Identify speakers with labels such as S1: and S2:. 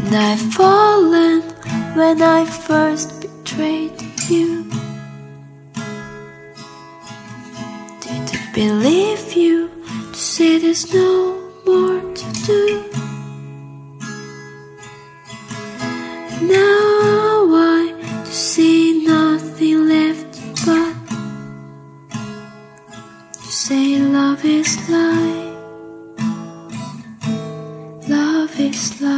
S1: And I've fallen when I first betrayed you. Didn't believe you to say there's no more to do. Now I see nothing left but to say love is life. Love is life.